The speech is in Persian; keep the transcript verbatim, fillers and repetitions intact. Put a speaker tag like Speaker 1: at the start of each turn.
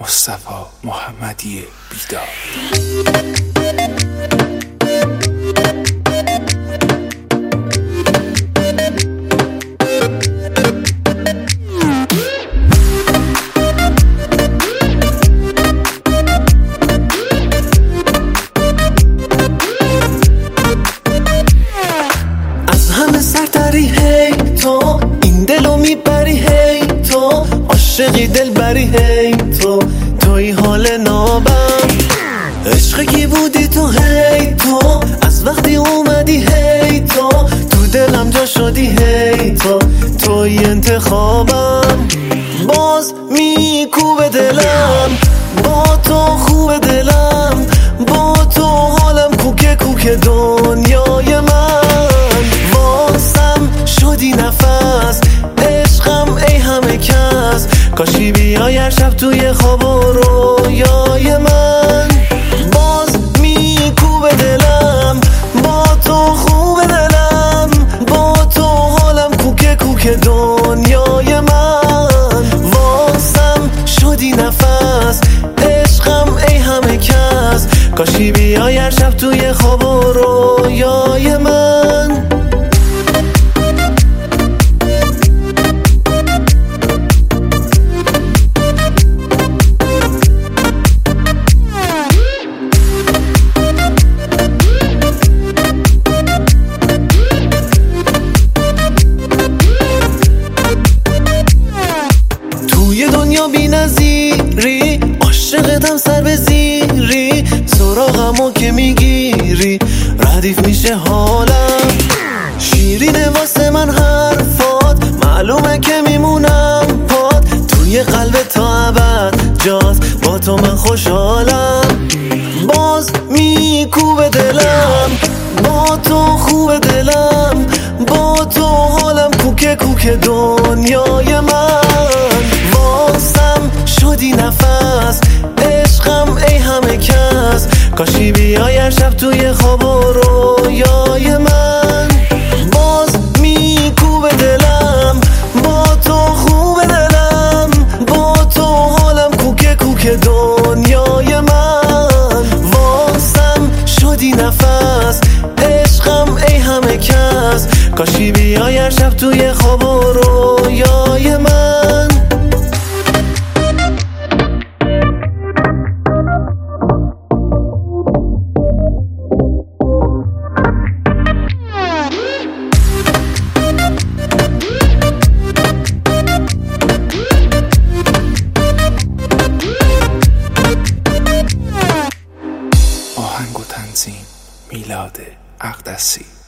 Speaker 1: مصطفی محمدی بیدار.
Speaker 2: سرتری هی تو این دلو میبری هی تو عاشقی دل بری هی تو توی حال نابم عشق کی بودی تو هی تو از وقتی اومدی هی تو تو دلم جا شدی هی تو توی انتخابم باز میکوبه دلم با تو خوب دلم با تو حالم کوکه کوکه دنیای من شدی نفس عشقم ای همه کس کاشی بیای هر شب توی خواب و رویای من باز میکوبه دلم با تو خوب دلم با تو حالم کوکه کوکه دنیای من واسم شدی نفس عشقم ای همه کس کاشی بیای هر شب توی خواب و رویای من دنیا بی نظیری عاشقتم سر به زیری سراغمو که میگیری ردیف میشه حالم شیرینه واسه من حرفات معلومه که میمونم پاد توی قلب تا ابد جاست با تو من خوشحالم باز میکوبه دلم با تو خوب دلم با تو حالم کوکه کوکه دنیای من شدی نفس عشقم ای همه کس کاشی بیای هر شب توی خواب و رویای من باز میکوبه دلم با تو خوب دلم با تو حالم کوکه کوکه دنیای من واسم شدی نفس عشقم ای همه کس کاشی بیای هر شب توی خواب و رویای من
Speaker 1: آهنگ و تنظیم میلاد اقدسی.